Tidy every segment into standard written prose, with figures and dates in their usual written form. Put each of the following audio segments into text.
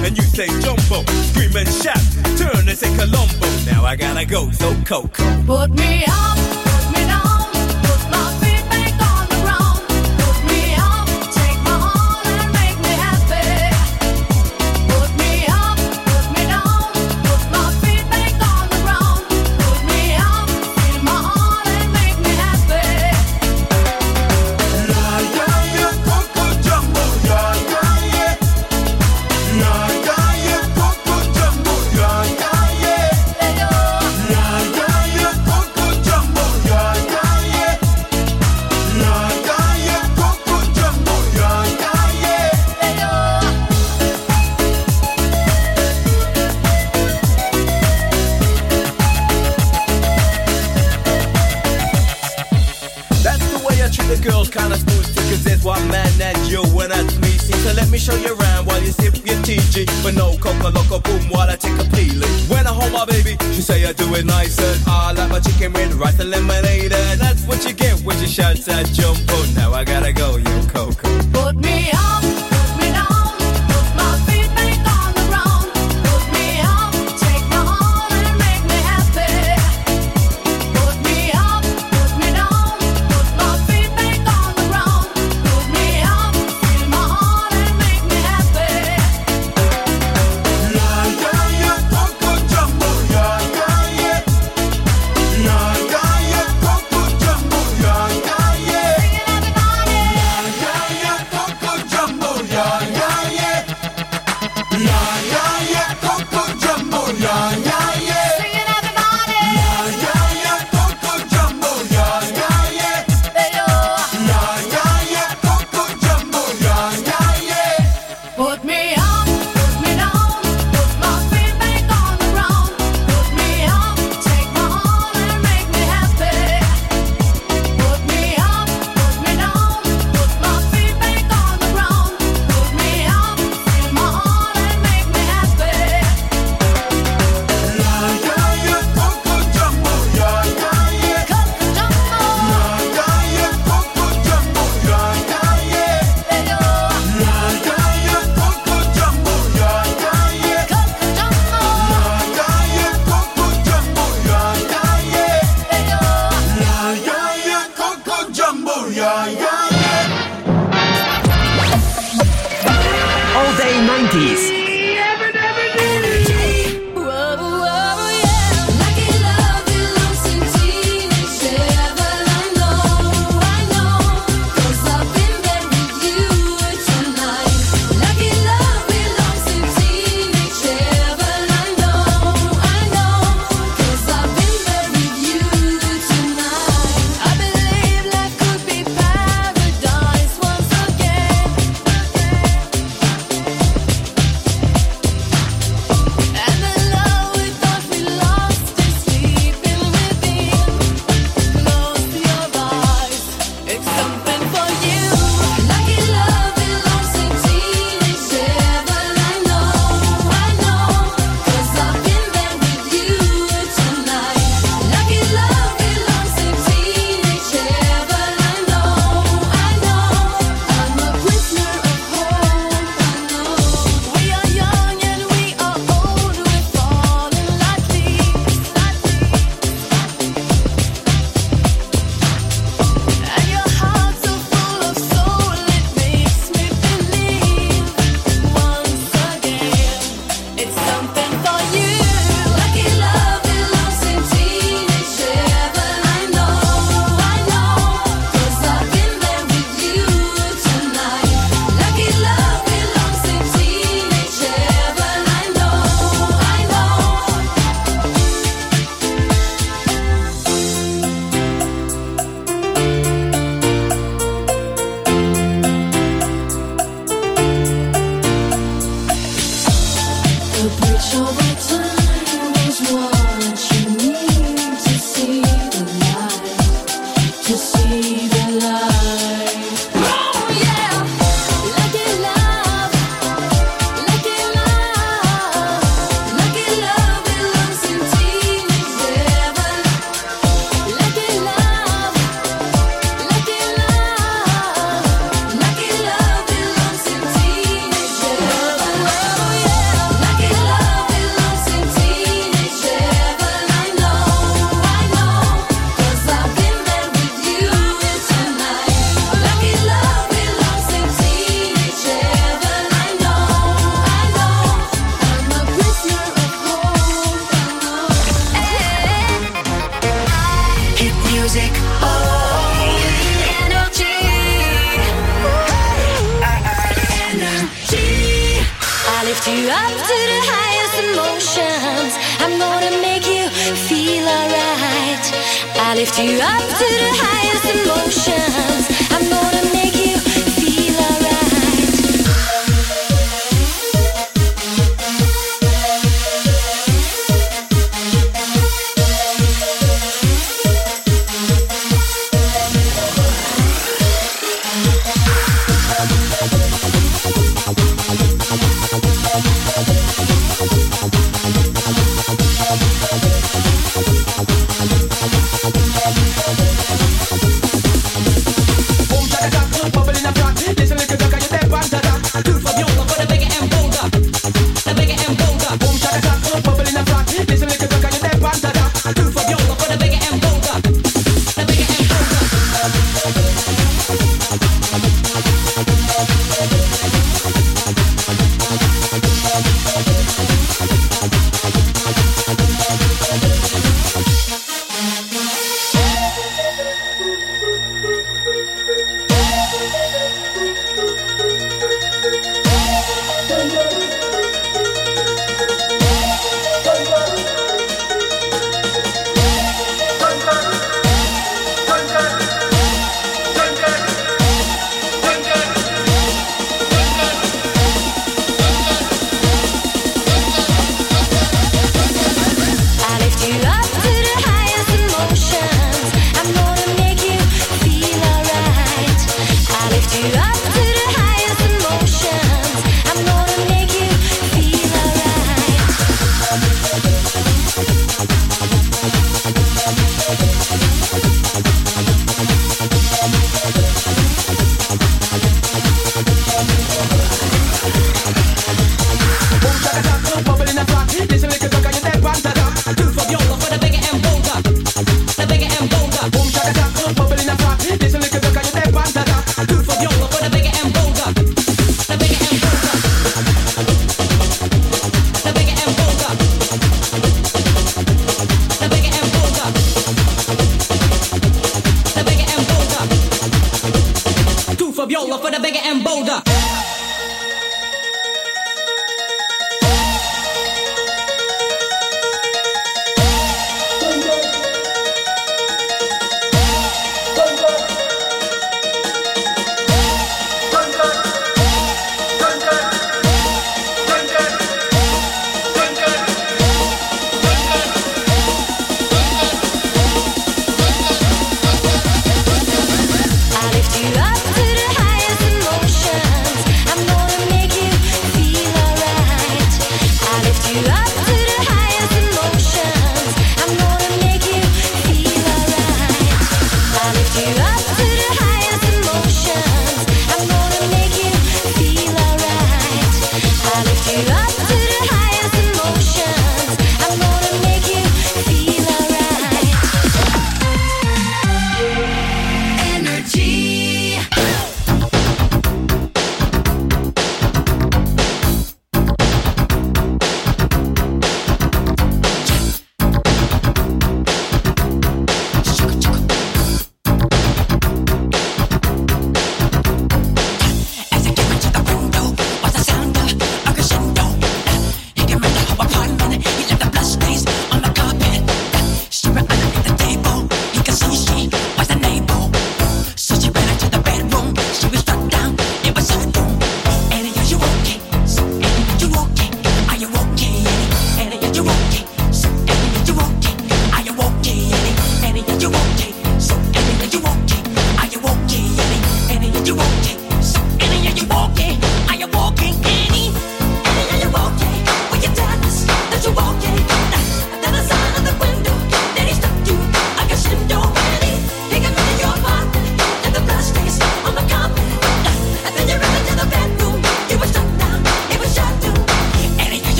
and you say jumbo. Scream and shout, turn and say Colombo. Now I gotta go, so Coco. Put me up, put me down, put my feet back on the ground. Put me up, take my heart and make me happy. Put me up, put me down, put my feet back on the ground. Put me up, feel my heart and make me happy. Yeah, yeah, yeah, Coco Jumbo, yeah, yeah, yeah. Yeah, yeah, yeah, Coco Jumbo, yeah, yeah, yeah. Yeah, yeah, yeah, Coco Jumbo, yeah, yeah, yeah. Yeah, yeah, yeah, Coco Jumbo, yeah, yeah, yeah. That's the way I treat the girls, kinda smooth, cause there's one man and you, and that's me. See, so let me show you around while you sip your TG. But no coca loco boom while I take a peeling. When I hold my baby, she say I do it nicer. I like my chicken with rice and lemonade, and that's what you get when you shout that jumbo. Now I gotta go, you Coco. Put me up, put me down, put my feet back on the ground. Put me up, take my heart and make me happy. Put me up, put me down, put my feet back on the ground. Put me up, feel my heart and make me happy. Yeah, yeah, yeah, Coco Jumbo, yeah, yeah, yeah. Yeah, yeah, yeah, Coco Jumbo, yeah, yeah, yeah. Yeah, yeah, yeah, Coco Jumbo, yeah, yeah, yeah. Yeah, yeah, yeah, Coco Jumbo, yeah, yeah, yeah. Singing everybody. Yeah, yeah, yeah, Coco Jumbo, yeah, yeah, yeah. Yeah, yeah, yeah, Coco Jumbo, yeah, yeah, yeah. Put me up, put me down, put my feet back on the ground. Put me up, take my heart and make me happy. Put me up, put me down, put my feet back on the ground. Put me up, feel my heart and make me happy. Yeah, yeah, yeah, Coco Jumbo, yeah, yeah, yeah. Coco Jumbo, Yeah, yeah, yeah, Coco Jumbo, yeah, yeah, yeah. yeah, Yeah, yeah, yeah, Coco Jumbo, yeah, yeah, yeah. Coco Jumbo, Yeah, yeah, yeah, Coco Jumbo, yeah, yeah, yeah. Yeah, yeah, yeah, Coco Jumbo, yeah, yeah, yeah. All Day 90s. Lucky love belongs to teenage heaven. I know, 'cause I've been there with you tonight. Lucky love belongs to teenage heaven. I know, 'cause I've been there with you tonight. I believe life could be paradise once again. And the love we thought we lost is sleeping within. Close your eyes, it's something for you. Lucky love belongs to teenage heaven. I know, 'cause I've been there with you tonight. Lucky love belongs to teenage heaven. I know, I'm a prisoner of hope. I know we are young and we are old. We're falling like leaves, and your heart's so full of soul. It makes me believe once again it's something for you. Lucky love belongs to teenage heaven. I know, 'cause I've been there with you tonight. Lucky love belongs to teenage heaven. I know. The bridge over time is what you need to see the light, to see the light. Oh yeah, lucky love, lucky love, lucky love belongs to teenage heaven. Lucky love, lucky love, lucky love belongs to teenage heaven. Oh yeah. lift you up to the highest emotions. I'm gonna make you feel alright. I lift you up to the highest emotions. I'm gonna make you feel alright.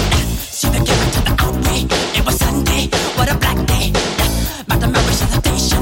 What a black day, but the memories of the day.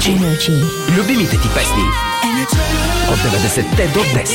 Energy. Любимите ти песни от 90-те до днес.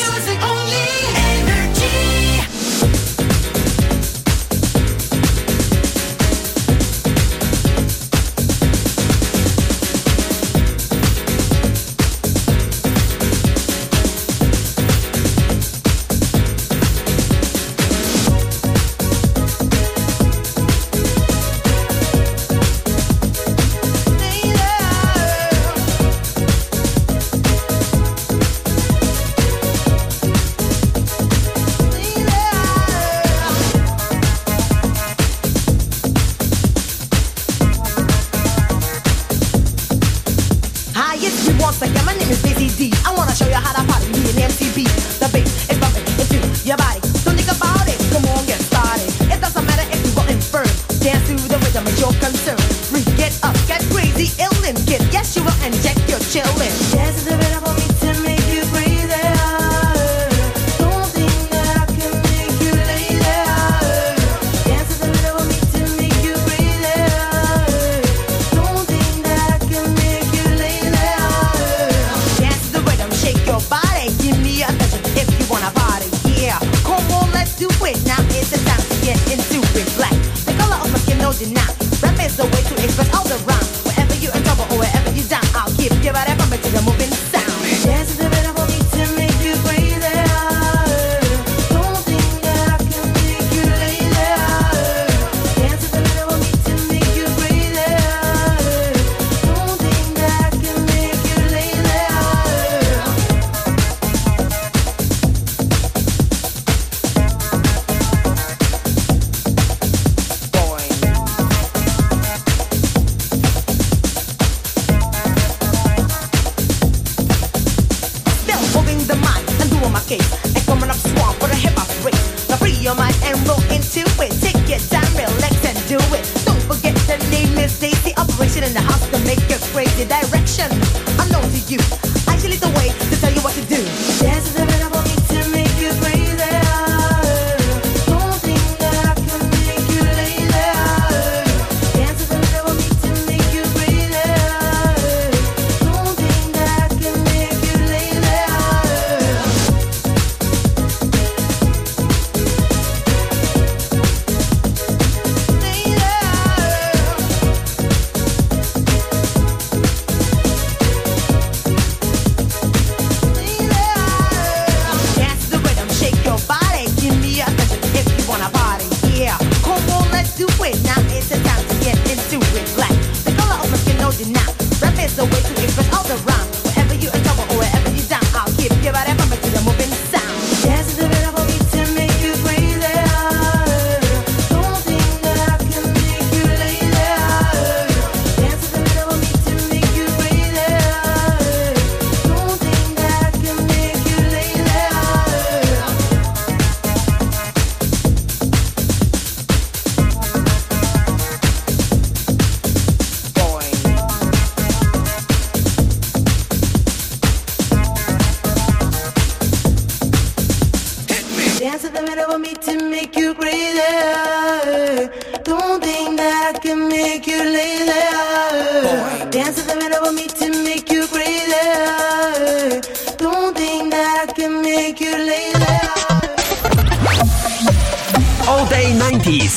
All day 90s.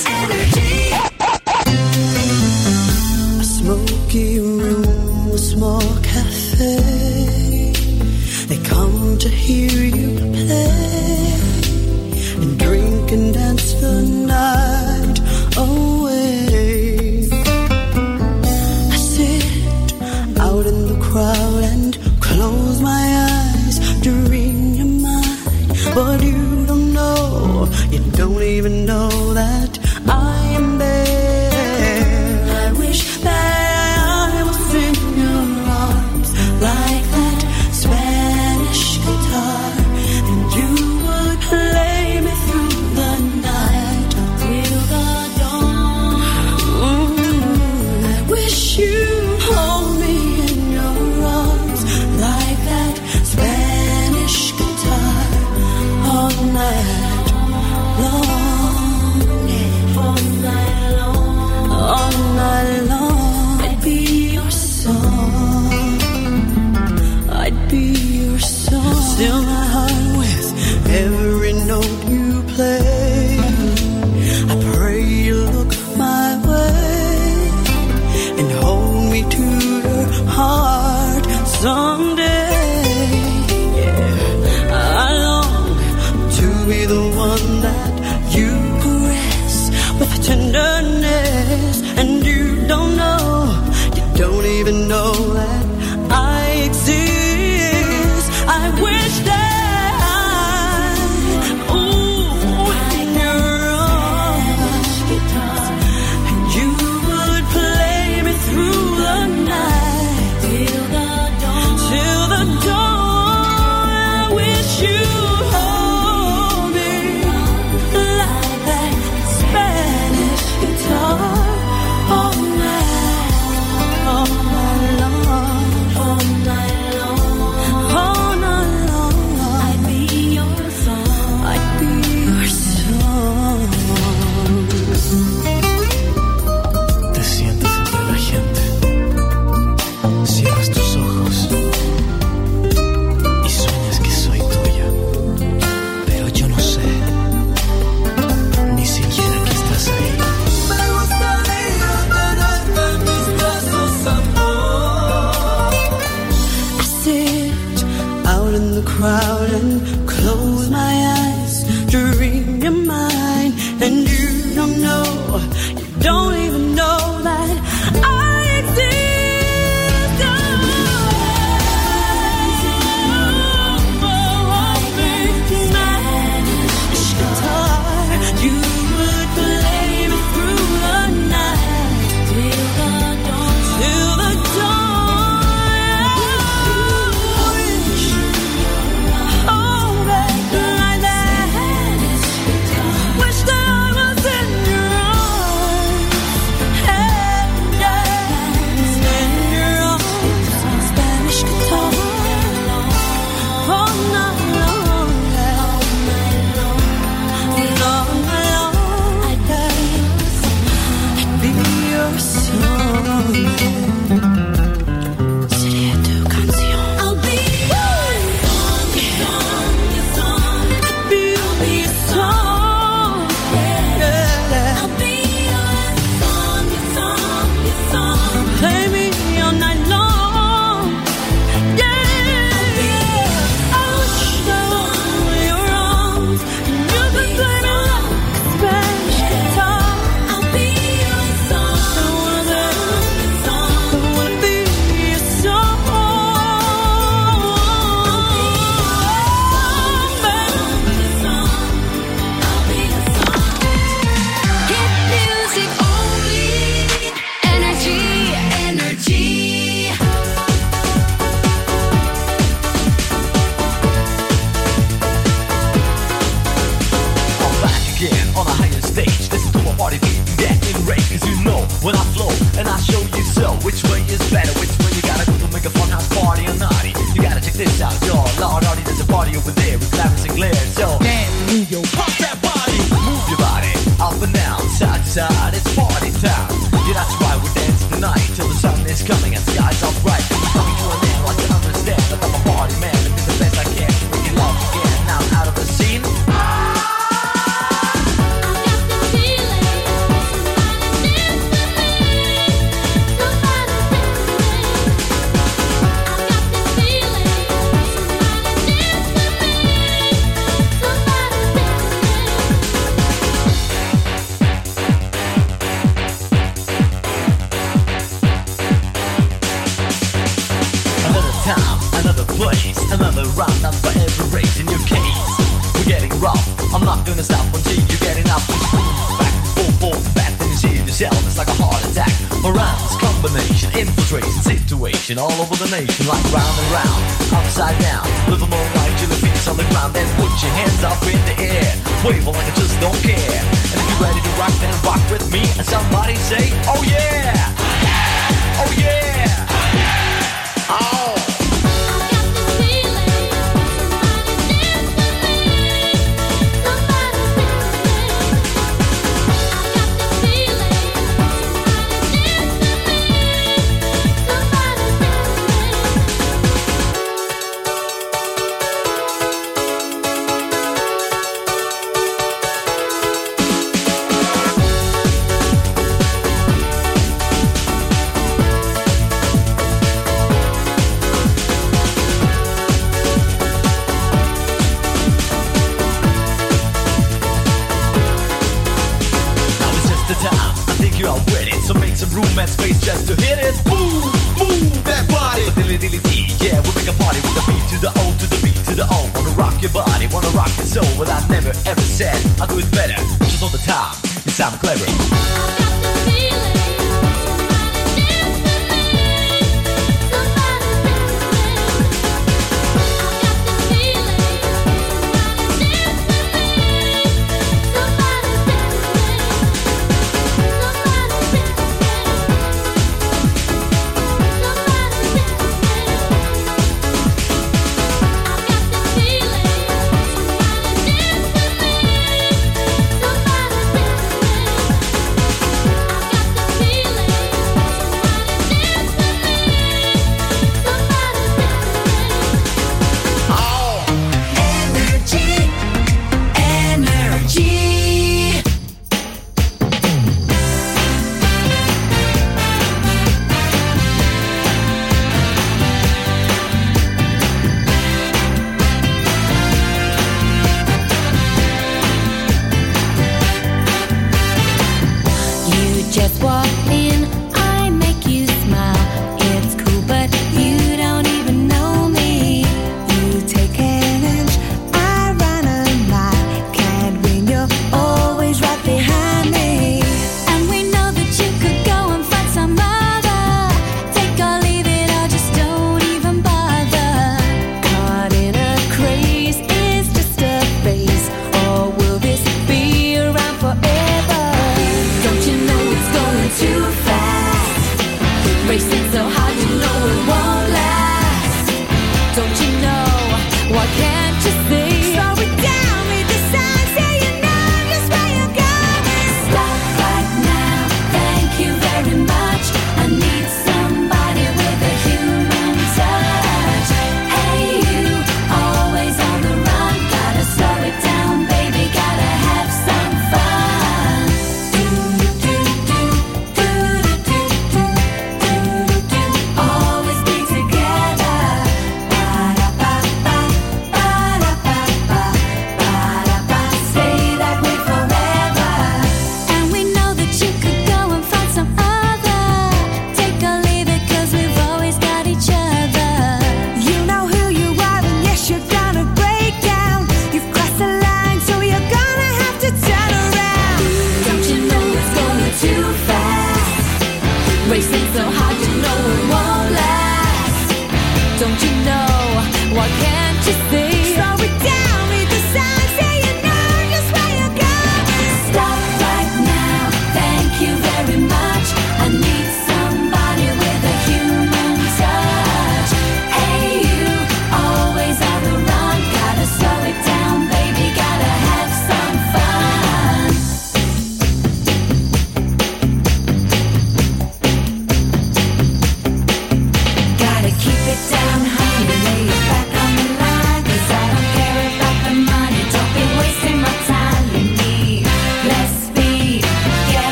A smoky room, a small cafe. They come to hear you play and drink and dance the night away. I sit out in the crowd and close my eyes to read your mind, but you don't know, you don't even know that I am there. I wish that I was in your arms like that Spanish guitar, and you would play me through the night till the dawn. I wish you'd hold me in your arms like that Spanish guitar all night long. All over the nation, like round and round, upside down. Live a more right till the feet's on the ground. Then put your hands up in the air, wave like I just don't care. And if you're ready to rock, then rock with me. And somebody say, oh yeah, oh yeah, oh. Room and space just to hit it. Move that body. Dilly dilly dee, yeah, we make a party with the beat to the O to the B to the O. Wanna rock your body, wanna rock your soul. Well, I never ever said I'll do it better. Just all the time, yes, I'm clever.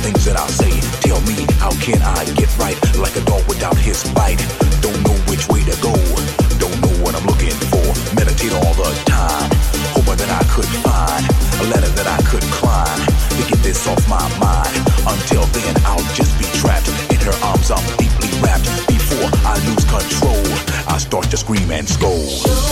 things that I'll say. Tell me, how can I get right? Like a dog without his bite. Don't know which way to go. Don't know what I'm looking for. Meditate all the time. Hoping that I could find a letter that I could climb to get this off my mind. Until then, I'll just be trapped in her arms. I'm deeply wrapped. Before I lose control, I start to scream and scold.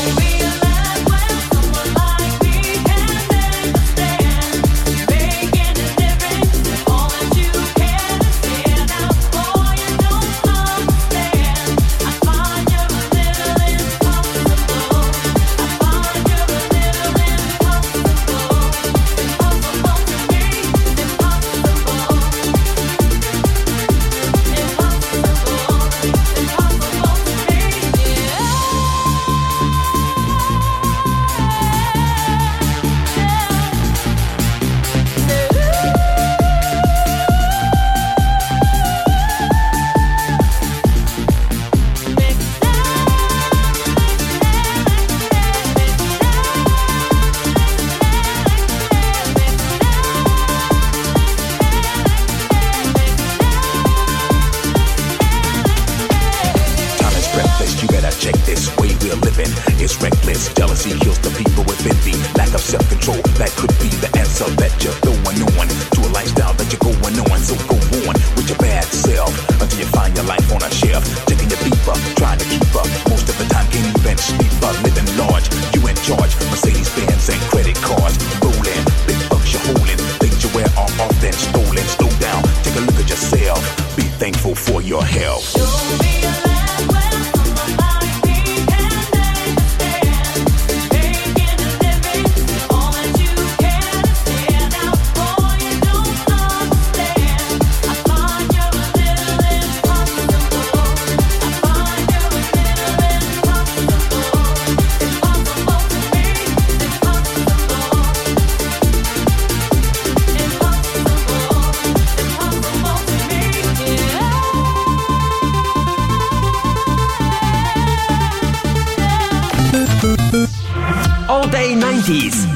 All Day 90s.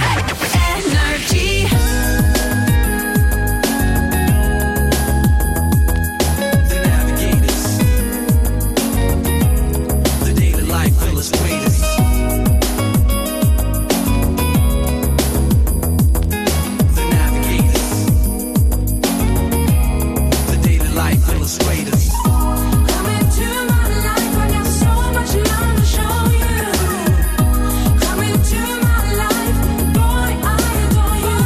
Energy. The Navigators. The daily life illustrators. The Navigators. The daily life illustrators. Come into my life, I got so much love to show you. Come into my life, boy, I adore you.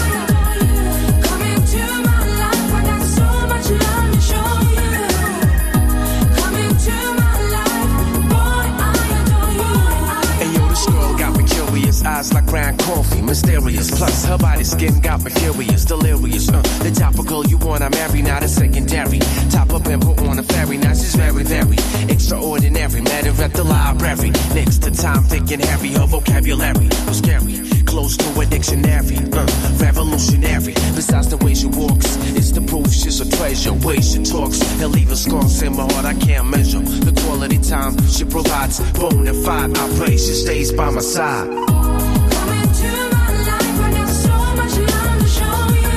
Come into my life, I got so much love to show you. Come into my life, boy, I adore you. Hey yo, this girl got me curious, eyes like brown coffee, mysterious. Plus her body skin got me furious, delirious. The type of girl you want, I marry, not a secondary. Top up and put on a ferry, now she's very, very extraordinary. Met her at the library, next to Tom, Dick, and Harry. Her vocabulary was scary, close to a dictionary. Revolutionary. Besides the way she walks, it's the proof she's a treasure. Way she talks, and leave a scars in my heart I can't measure. The quality time she provides, bona fide. I pray she stays by my side. Come into my life, I got so much love to show you.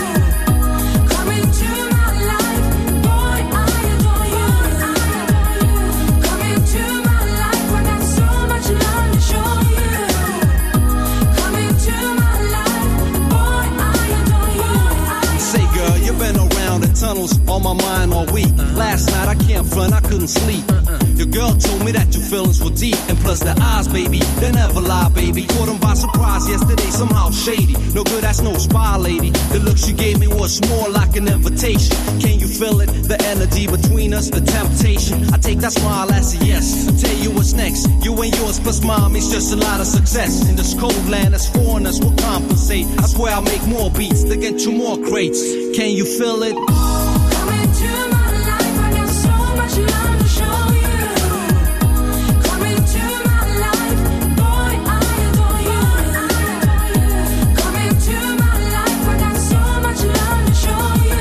Come into my life, boy, I adore you. Come into my life, I got so much love to show you. Come into my life, boy, I adore you. Say, girl, you've been around the tunnels on my mind all week. Last night I can't front, I couldn't sleep. Your girl told me that your feelings were deep, and plus the eyes, baby, they never lie, baby. Caught them by surprise yesterday, somehow shady. No good, that's no spy, lady. The look she gave me was more like an invitation. Can you feel it? The energy between us, the temptation. I take that smile as a yes. I'll tell you what's next. You and yours plus mine means just a lot of success. In this cold land, as foreigners will compensate. I swear I'll make more beats to get you more crates. Can you feel it? Come into my life, I got so much love to show you. Come into my life, boy, I adore you. Come into my life, I got so much love to show you.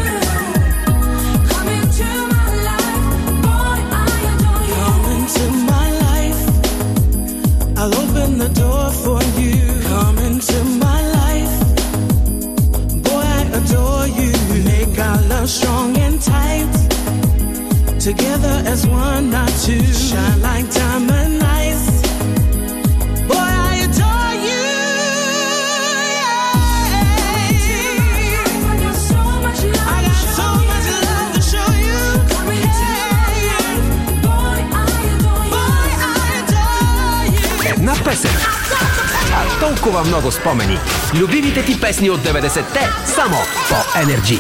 Come into my life, boy, I adore you. Come into my life, I'll open the door for you. Come into my life, boy, I adore you. Make our together as one, not two. Shine like diamond lights. Boy, I adore you. I got so much love to show you. Една песен. А толкова много спомени. Любимите ти песни от 90-те само по Energy.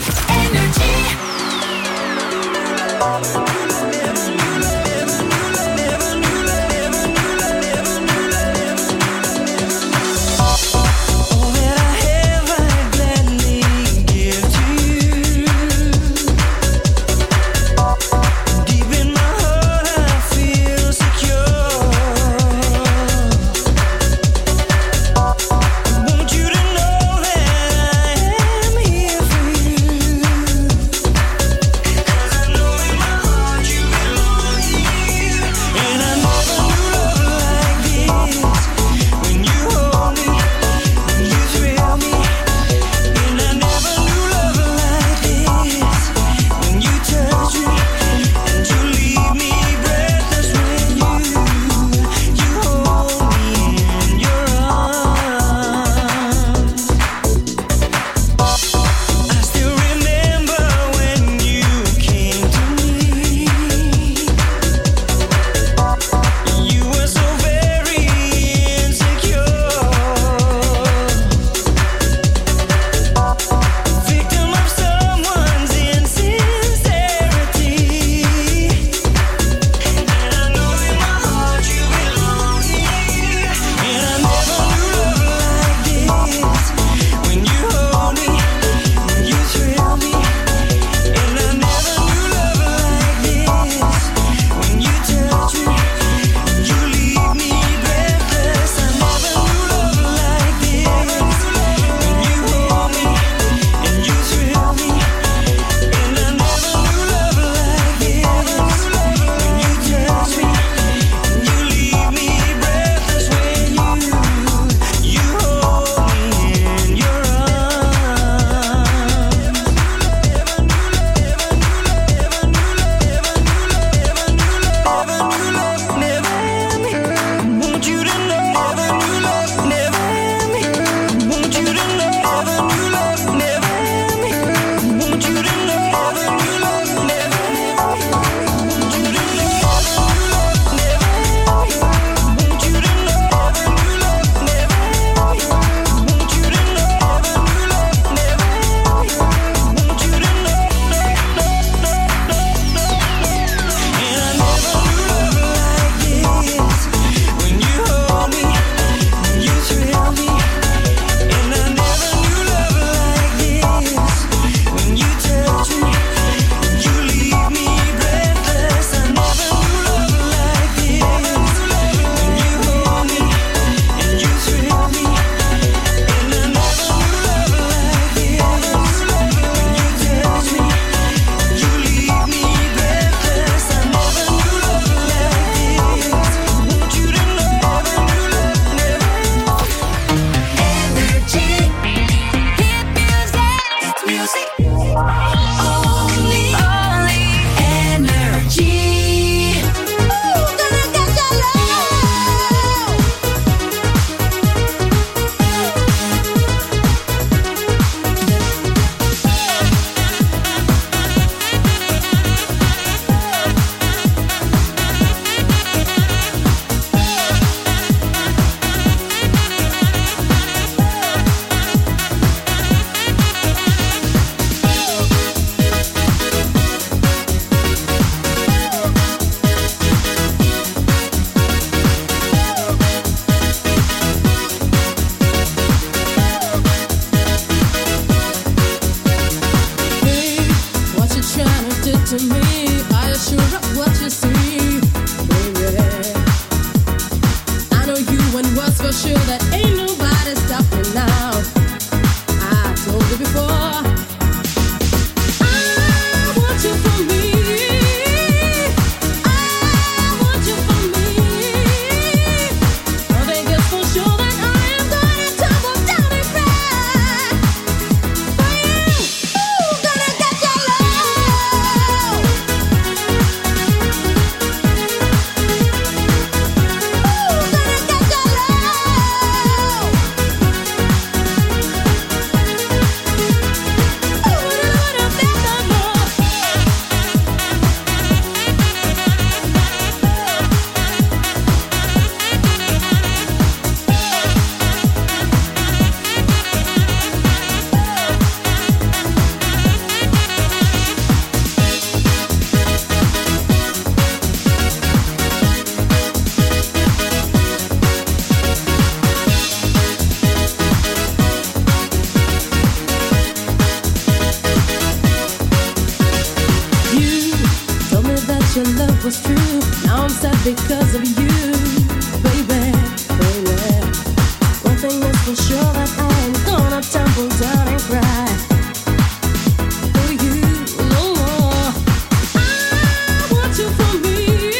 because of you, baby, baby. One thing is for sure, that I ain't gonna tumble down and cry for you no more. I want you for me.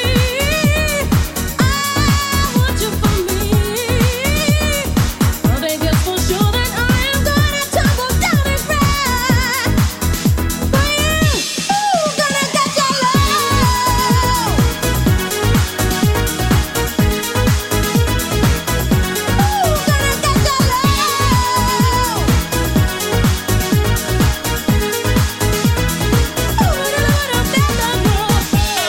I want you for me. One thing is for sure, that I am gonna tumble down and cry for you. Ooh, gonna get your love. Ooh, gonna get your love. Ooh, little bit of love.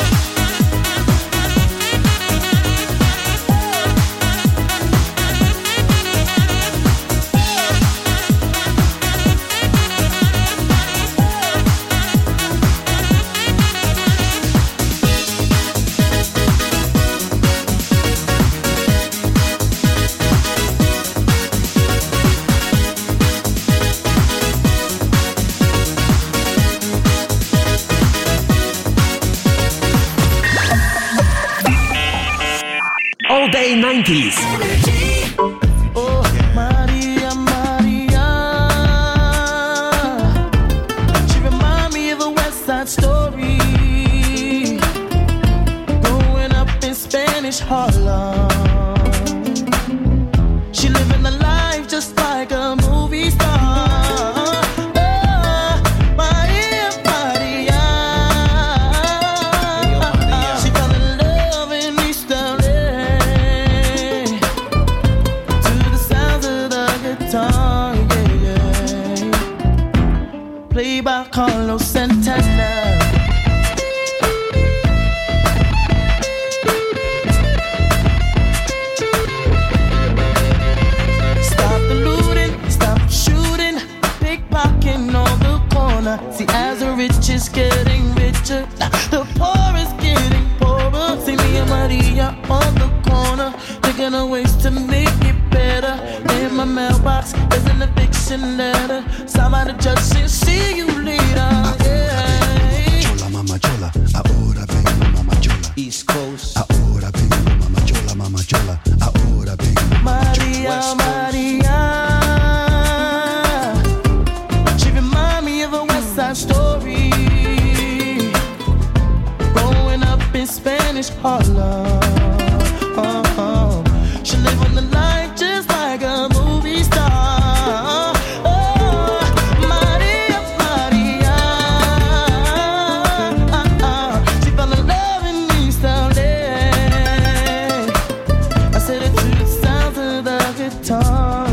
All Day 90s. Oh, Maria, Maria. She remind me of a West Side Story. Growing up in Spanish Harlem. She living the life just like a movie star. Oh, Maria, Maria. She fell in love in East LA. To the sounds of the guitar, yeah, yeah. Played by Carlos Santana. Stop the looting, stop the shooting, pickpocketing on the corner. See, as the rich is getting richer, the poor is getting poorer. See me and Maria on the corner, thinking of ways to make it better. In my mailbox, there's an eviction letter. Somebody just said, see you later. Yeah. Chola, mama chola, ahora vengo, mama chola. East Coast. Ahora vengo, mama chola, mama chola. Ahora vengo, mama chola. Maria, Maria. She remind me of a West Side Story. Growing up in Spanish Harlem. She living the life just like a movie star. Oh, Maria, Maria. She fell in love in East LA. I said it to the sounds of the guitar,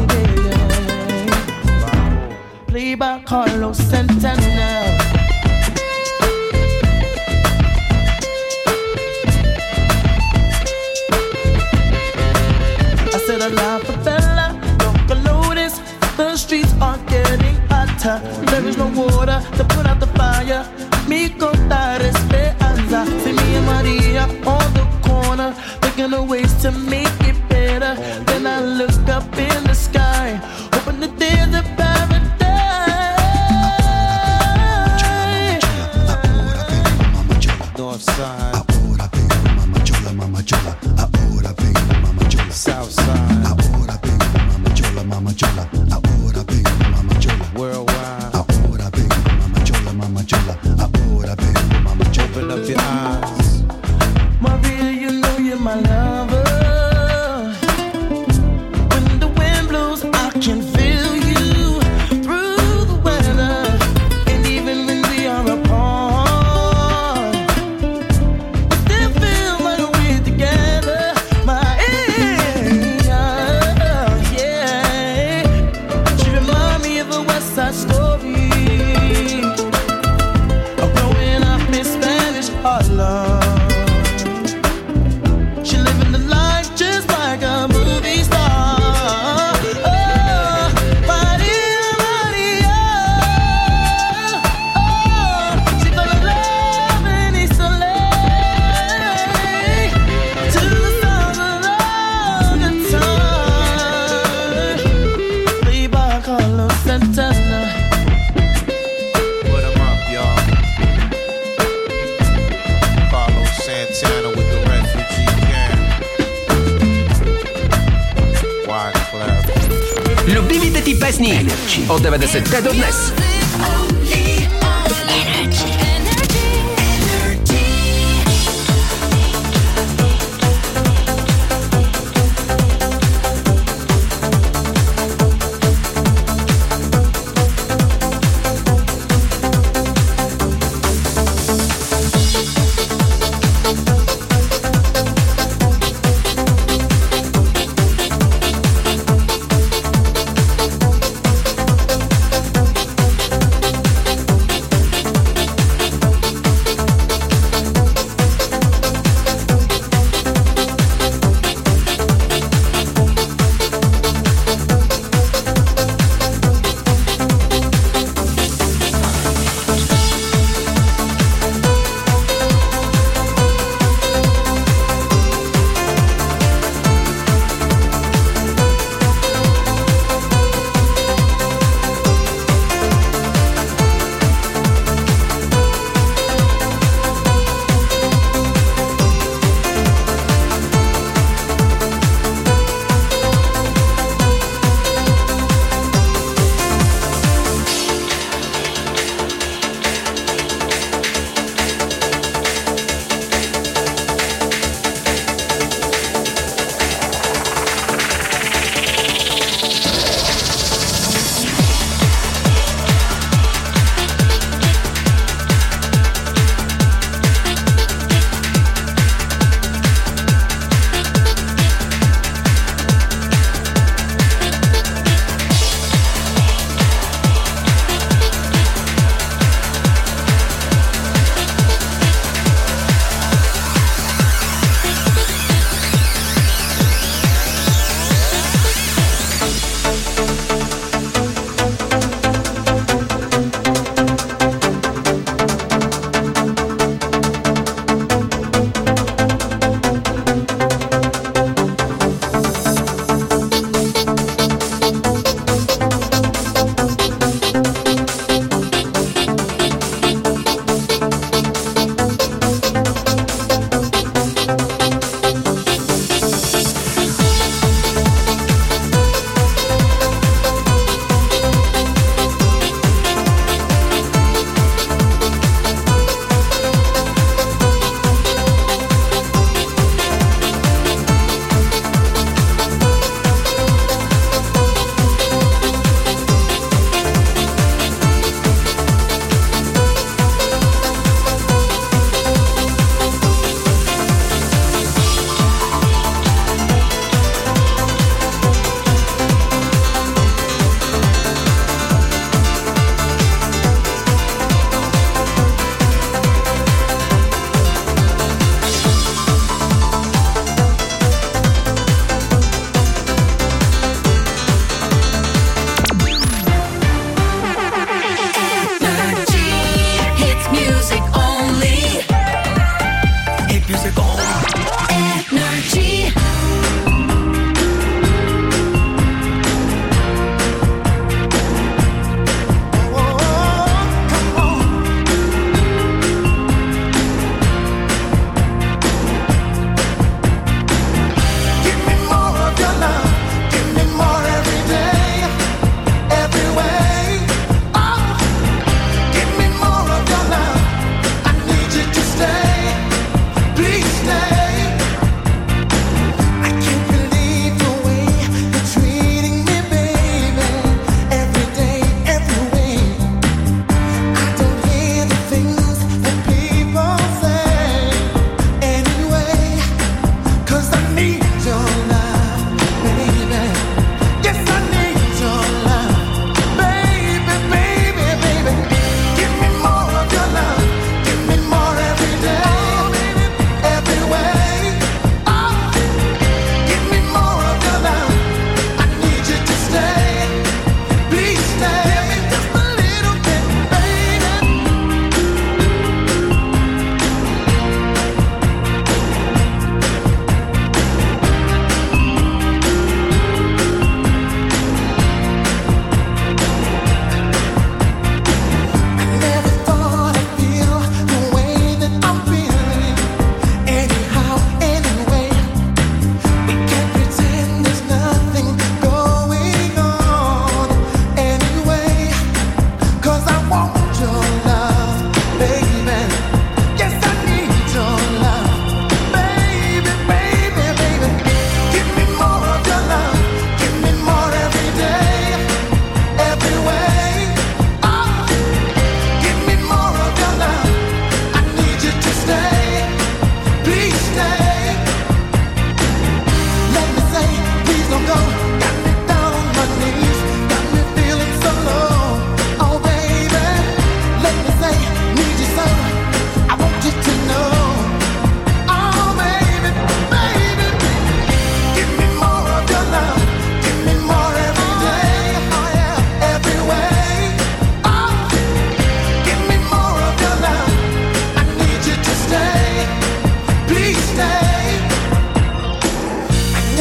yeah. Played by Carlos Santana. I said a la favela, local notice. The streets are getting hotter. There is no water to put out the fire. Mi contar esperanza. See me and Maria on the corner, thinking of ways to make it better. Then I look up in the sky, hoping that there's a paradise. Ahora vengo, mama chola. Northside. Ahora vengo, mama chola, mama chola. Ahora vengo, mama chola. Southside. Ahora vengo, mama chola, mama chola. Ahora vengo, mama chola. Worldwide. Ahora vengo, mama chola, mama chola. Ahora vengo, mama chola. Open up your eyes. Maria, you know you're my lover. When the wind blows, I can feel you through the weather. And even when we are apart, we still feel like we're together. Maria, yeah. She remind me of a West Side Story. Of growing up in Spanish Harlem. She living песни от 90-те до днес.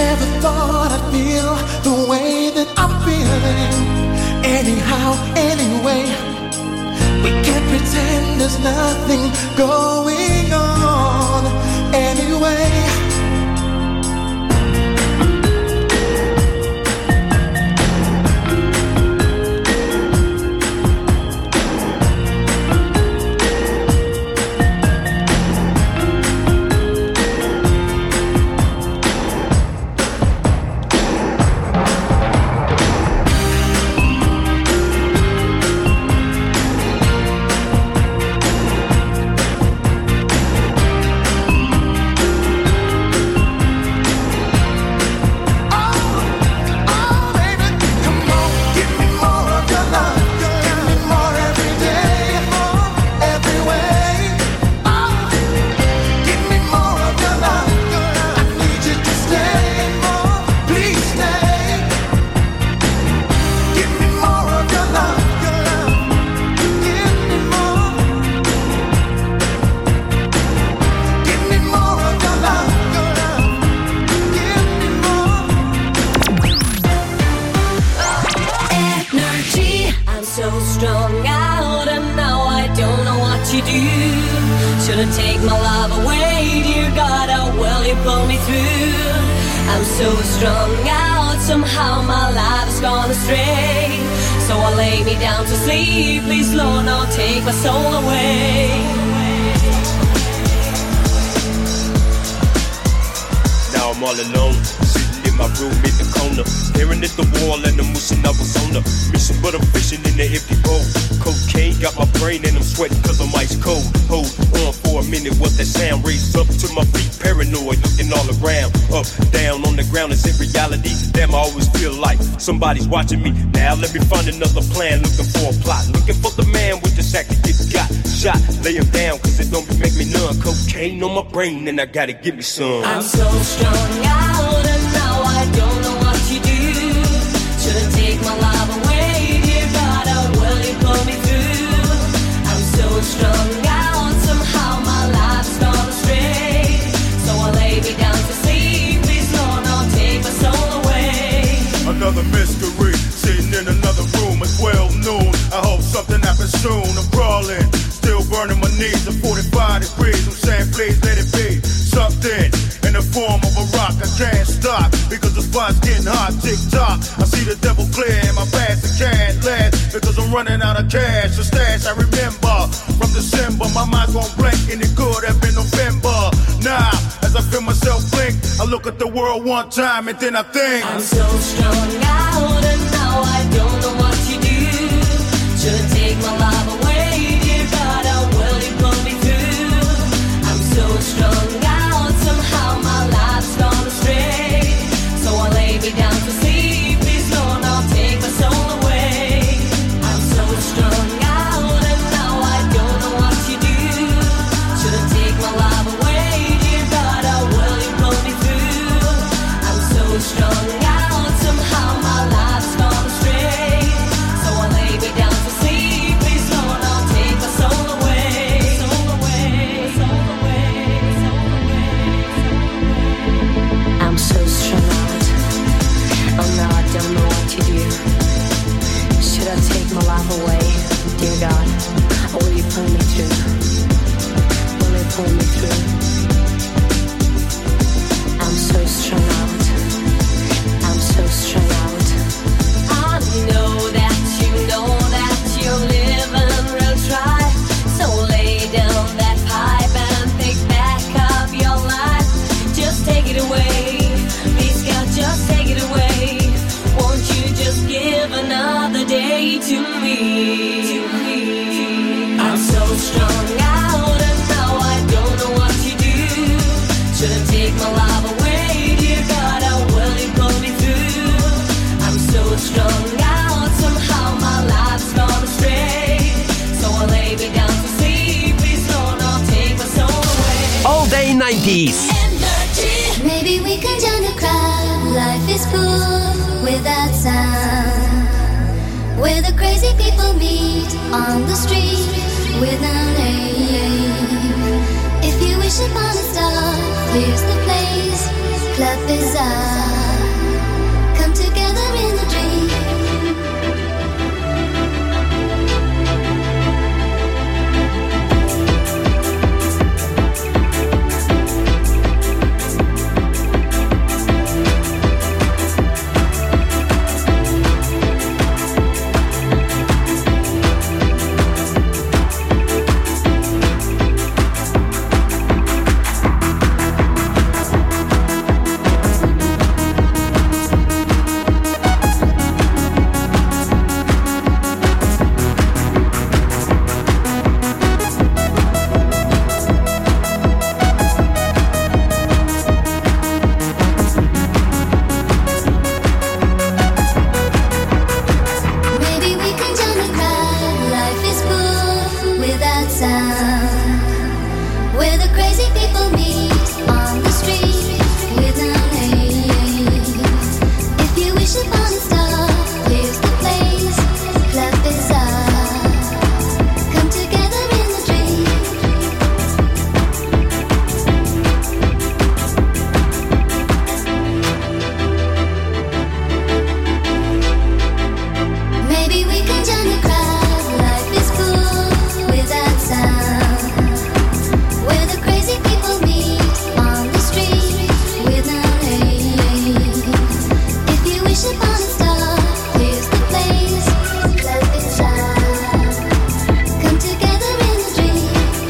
never thought I'd feel the way that I'm feeling. Anyhow, anyway, we can't pretend there's nothing going on anyway. Somebody's watching me. Now let me find another plan. Looking for a plot. Looking for the man with the sack that gets got shot. Lay him down cause it don't make me numb. Cocaine on my brain and I gotta give me some. I'm so strung out and now I don't know what to do. Should've taken my life away. Dear God, how will you pull me through? I'm so strung out. Somehow my life's gone astray. So I lay me down to sleep. Please Lord, don't take my soul away. Another mystery, sitting in another room at 12 noon. I hope something happens soon. I'm crawling, still burning my knees at 45 degrees. I'm saying please let it be something in the form of a rock. I can't stop because the spot's getting hot. Tick tock, I see the devil clear in my past. I can't last because I'm running out of cash. The stash I remember from December. My mind's gon' blank and it could have been November. Now, as I feel myself blink, I look at the world one time and then I think I'm so strung out and now I don't know what to do. Should've taken my life away. Dear God, how will you pull me through? I'm so strung out. Somehow my life's gone astray. So I lay me down to sleep. Please Lord, don't take my soul away. I'm so strung out and now I don't know what to do. Should've taken my life away. Dear God, how will you pull me through? I'm so strung out. Somehow my life's gone astray. So I lay me down to sleep. Please Lord, don't take my soul away. Soul away, soul away, soul away. I'm so strung out. Oh no, I don't know what to do. Should I take my life away? Dear God, or will you pull me through? Will you pull me through? I'm so strung out. I'm so strung out. I know that you're living real dry. So lay down that pipe and pick back up your life. Just take it away. Please God, just take it away. Won't you just give another day to me? I'm so strung out and now I don't know what to do. Should've taken my life away. Dear God, how will you pull me through? I'm so strung out. Somehow my life's gone astray. So I lay me down to sleep. Please Lord, don't take my soul away. All Day 90s. Maybe we can join the crowd. Life is cool without sound. Where the crazy people meet on the street without aim. If you wish upon a star, here's the place. clap is out. Come together in a dream. Maybe we can join the crowd. Life is full without sound. Where the crazy people meet on the street with no name. If you wish upon a star, here's the place. Clap is out. Come together in a dream. Maybe we can join the crowd. Life is full without sound. Where the crazy people meet on the street with no name. If you wish upon a star, here's the place. Clap is out. Come together in a dream.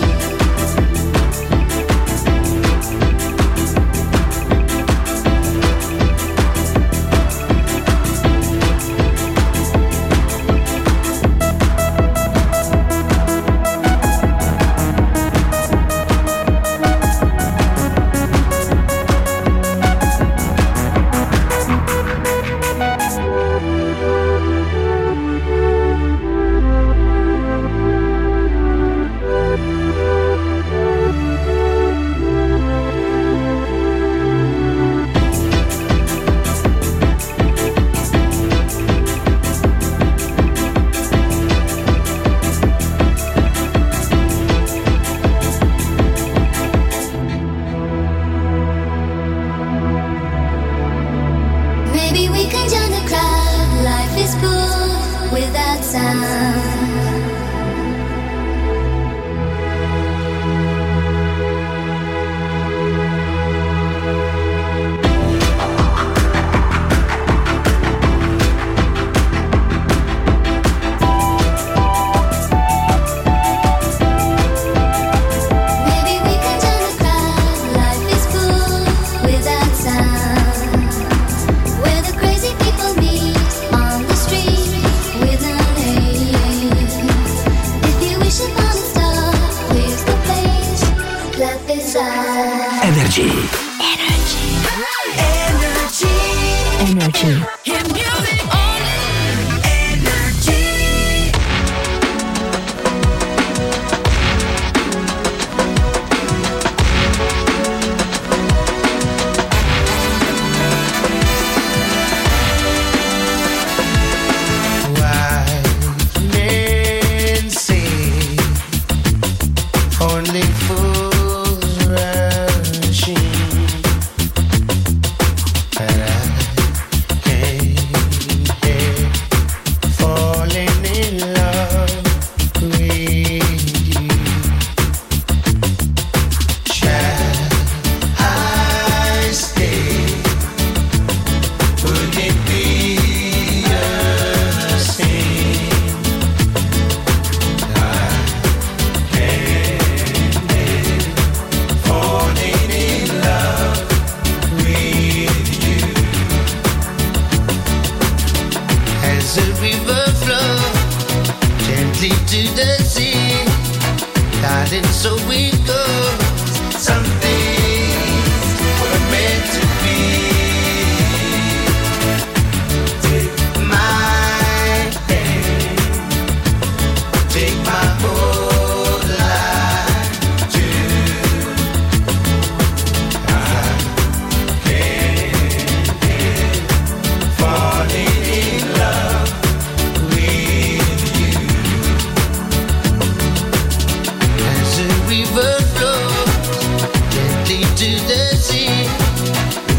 Maybe we can join the crowd. Life is full without sound. Maybe we can join the crowd. Life is full without sound. Where the crazy people meet on the street with no name. If you wish upon a star, here's the place. Clap is out. Energy. Energy.